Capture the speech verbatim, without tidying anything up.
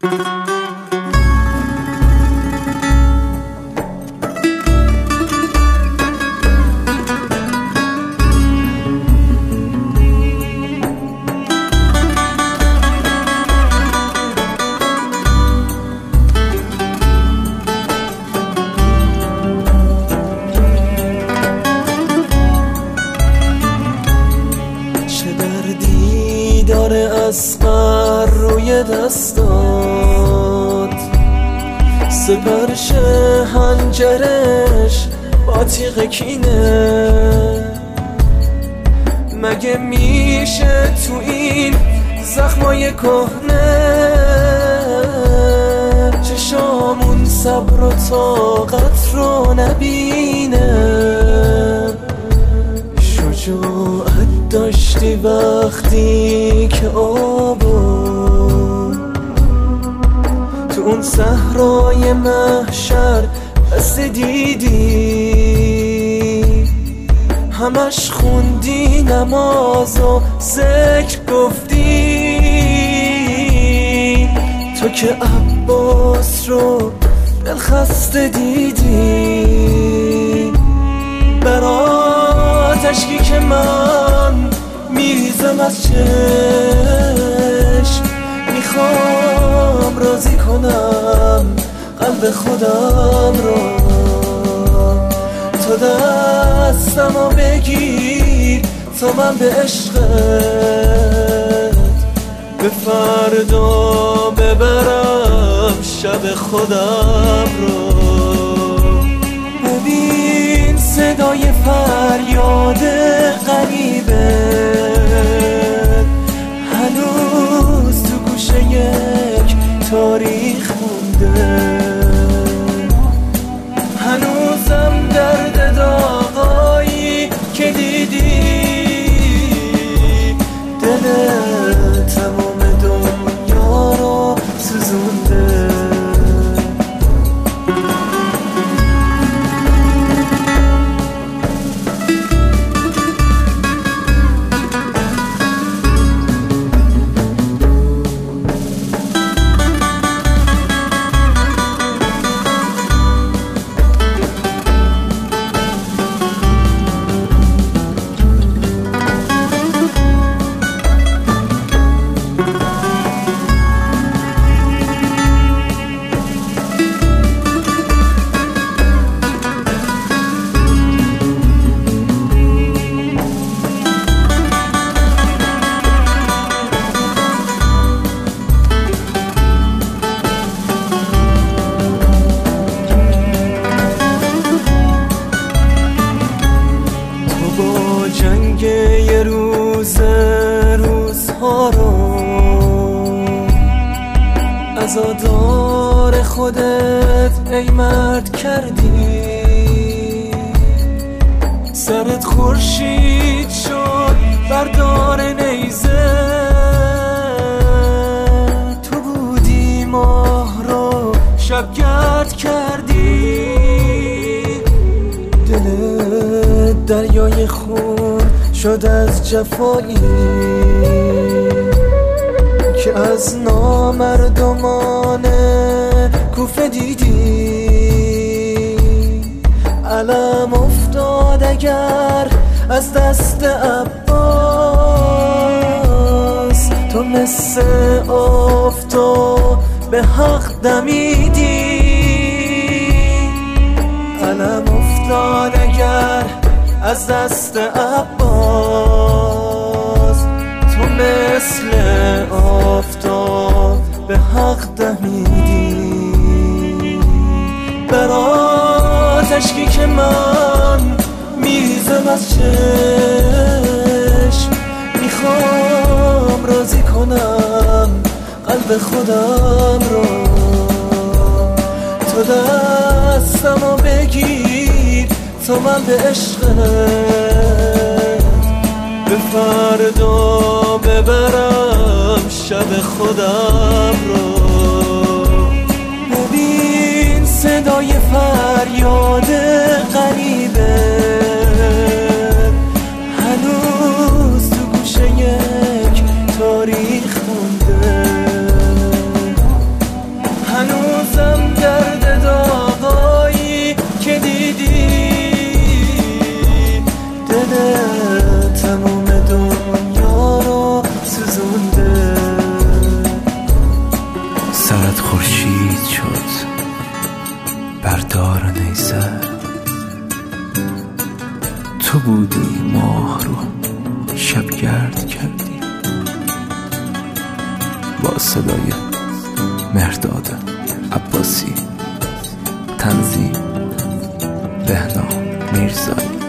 اسقر روی دستات، سپرش هنجرش با تیغ کینه. مگه میشه تو این زخمای کهنه چشامون صبر و طاقت رو نبینه؟ شجاعت داشتی وقتی که آبو تو اون صحرای محشر بس دیدی، همش خوندی نماز و ذکر گفتی. تو که عباس رو دلخسته دیدی، برات اشکی که من میریزم از چشم، میخوام راضی کنم قلب خودم رو. تو دستمو بگیر تا من به عشقت به فردا ببرم شب خودم رو. ببین صدای فریاد غریبه هنوز تو گوشه یک تاریخ مونده، هنوزم درد داغایی که دیدی دل تمام دنیا رو سوزونده. جنگ یه روز روزها رو عزادار خودت ای مرد کردی. سرت خورشید شد بردار نیزه، تو بودی ماه رو شبگرد کردی. دلت دریای خون شد از جفایی که از نامردمان کوفه دیدی. علم افتاد اگر از دست عباس، تو مثل آفتاب به حق دمیدی. علم افتاد اگر از دست عباس، تو مثل آفتاب به حق دمیدی. برات اشکی که من میریزم از چشم، میخوام راضی کنم قلب خودم رو. تو دستمو بگیر تا من به عشقت به فردا ببرم شب خودم رو. ببین صدای فریاد غریبه هنوز تو گوشه یک تاریخ مونده، سر تو بودی ماه رو شبگرد کردی با صدای مهرداد عباسی، تنظیم بهنام میرزایی.